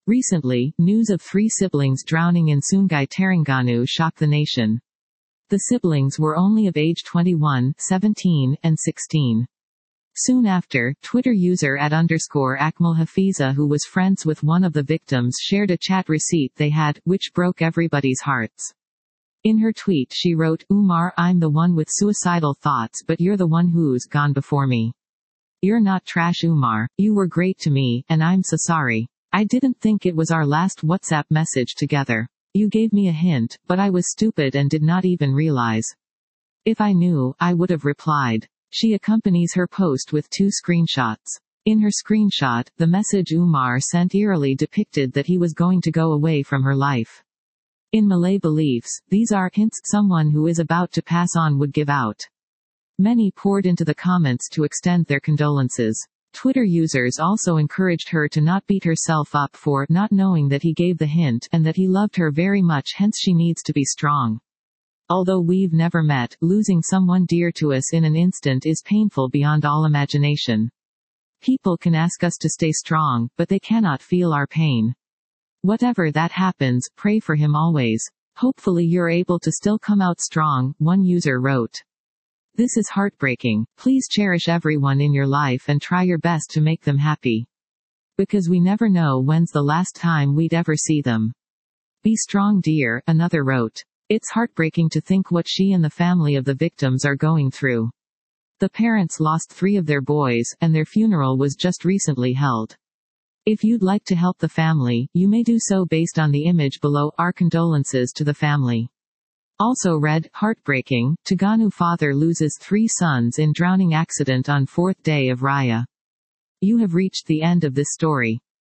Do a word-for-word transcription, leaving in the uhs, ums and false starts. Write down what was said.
Recently, news of three siblings drowning in Sungai Terengganu shocked the nation. The siblings were only of age twenty-one, seventeen, and sixteen. Soon after, Twitter user at underscore Akmal Hafiza, who was friends with one of the victims, shared a chat receipt they had, which broke everybody's hearts. In her tweet she wrote, "Umar, I'm the one with suicidal thoughts, but you're the one who's gone before me. You're not trash, Umar. You were great to me, and I'm so sorry. I didn't think it was our last WhatsApp message together. You gave me a hint, but I was stupid and did not even realize. If I knew, I would have replied." She accompanies her post with two screenshots. In her screenshot, the message Umar sent eerily depicted that he was going to go away from her life. In Malay beliefs, these are hints someone who is about to pass on would give out. Many poured into the comments to extend their condolences. Twitter users also encouraged her to not beat herself up for not knowing that he gave the hint and that he loved her very much, hence she needs to be strong. Although we've never met, losing someone dear to us in an instant is painful beyond all imagination. People can ask us to stay strong, but they cannot feel our pain. Whatever that happens, pray for him always. Hopefully you're able to still come out strong, one user wrote. This is heartbreaking. Please cherish everyone in your life and try your best to make them happy. Because we never know when's the last time we'd ever see them. Be strong, dear, another wrote. It's heartbreaking to think what she and the family of the victims are going through. The parents lost three of their boys, and their funeral was just recently held. If you'd like to help the family, you may do so based on the image below. Our condolences to the family. Also read, heartbreaking, Terengganu father loses three sons in drowning accident on fourth day of Raya. You have reached the end of this story.